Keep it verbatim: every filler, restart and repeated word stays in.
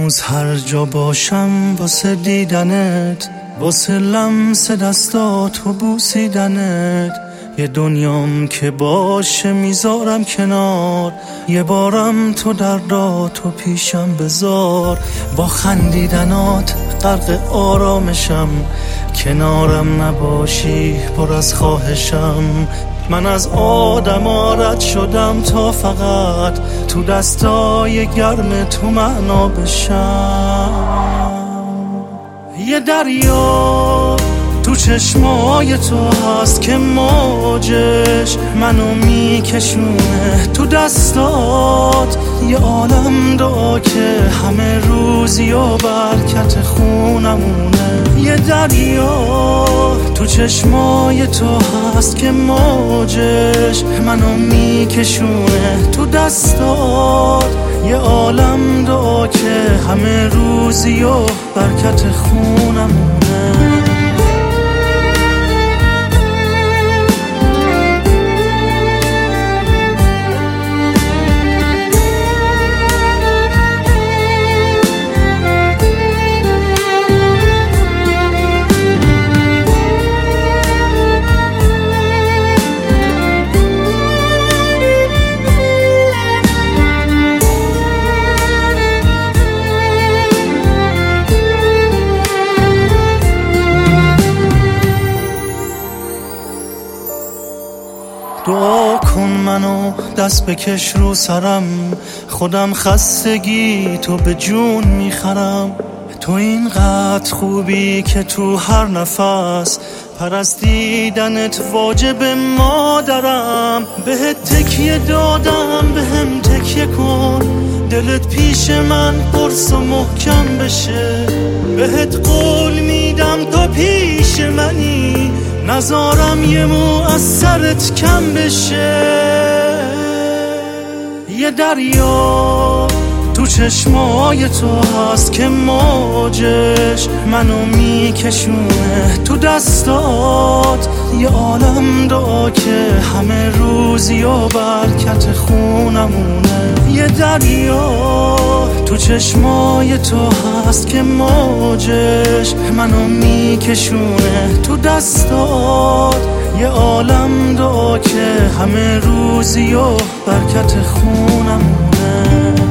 هنوز هر جا باشم واسه دیدنت، واسه لمس دستات و بوسیدنت. یه دنیام که باشه میذارم کنار، یه بارم تو درداتو پیشم بذار. با خندیدنات غرق آرامشم، کنارم نباشی پر از خواهشم. من از آدم رد شدم تا فقط تو دستای گرم تو معنا بشم. یه دریا تو چشمای تو هست که موجش منو میکشونه تو دستات. یه عالم دعا که همه روزی و برکت خونمونه. یه دریا تو چشمای تو هست که موجش منو میکشونه تو دستات. یه عالم دعا که همه روزی و برکت خونمونه. دعا کن منو دست بکش رو سرم، خودم خستگی تو به جون میخرم. تو اینقدر خوبی که تو هر نفس پرستیدنت واجب مادرم. بهت تکیه دادم بهم تکیه کن، دلت پیش من قرص و محکم بشه. بهت قول میدم تا پیش منی، نذارم یه مو از سرت کم بشه. یه دریا تو چشمای تو هست که موجش منو میکشونه تو دستات. یه عالم دعا که همه روزی و برکت خونمونه. یه دریا تو چشمای تو هست که موجش منو میکشونه تو دستات. یه عالم دعا که همه روزی و برکت خونمونه.